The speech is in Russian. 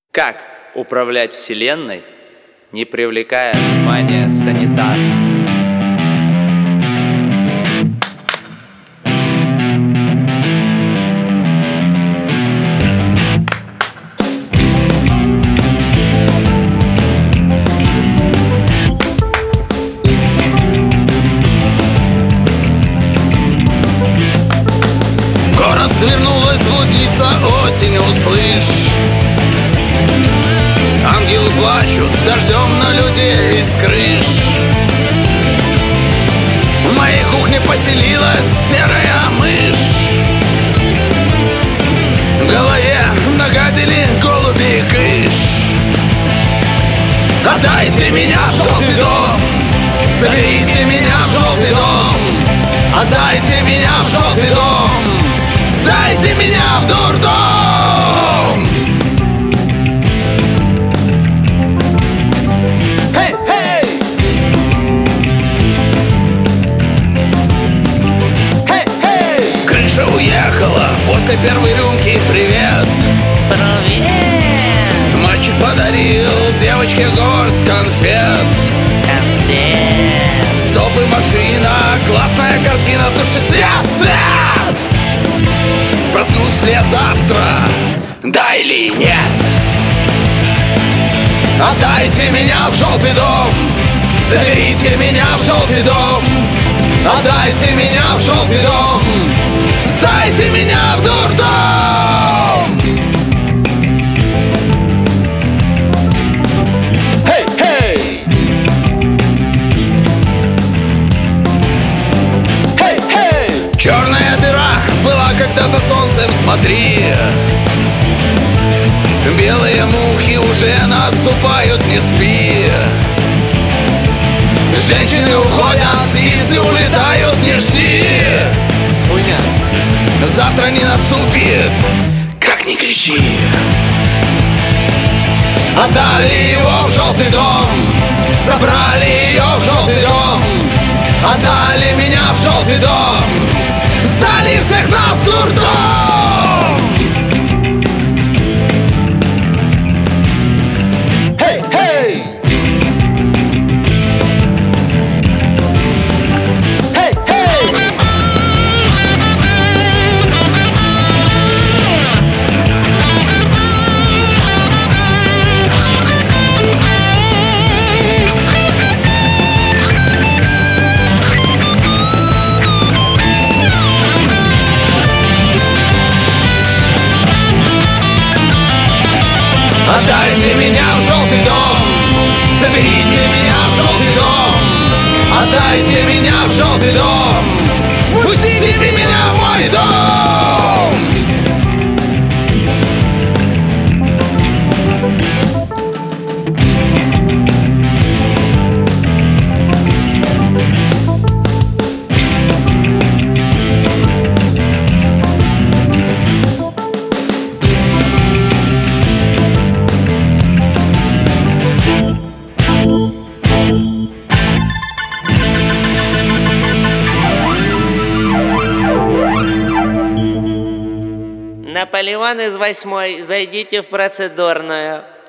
Как управлять Вселенной, не привлекая внимания санитаров? Город вернулась блудница осенью, слышь. Ангелы плачут дождем на людей с крыш. В моей кухне поселилась серая мышь. В голове нагадили голуби кыш. Отдайте меня в желтый дом, заберите меня в желтый дом. Отдайте меня в желтый дом, сдайте меня в дурдом. Крыша уехала после первой рюмки, привет. Привет! Мальчик подарил девочке горсть конфет. Конфет! Стоп и машина, классная картина, туши свет, свет. Проснусь ли я завтра, да или нет? Отдайте меня в желтый дом, заберите меня в желтый дом. Отдайте меня в желтый дом, сдайте меня в дурдом. Hey, hey! Hey, hey! Черная дыра была когда-то солнцем, смотри. Белые мухи уже наступают, не спи. Женщины уходят, птицы улетают, не жди. Хуйня. Завтра не наступит, как ни кричи. Отдали его в желтый дом, забрали ее в желтый дом. Отдали меня в желтый дом, сдали всех нас в дурдом. Hey, hey! Hey, hey! Отдайте меня в желтый дом, заберите меня в желтый дом. Отдайте меня в желтый дом, впустите меня в мой дом. Наполеон из 8-й, зайдите в процедурную.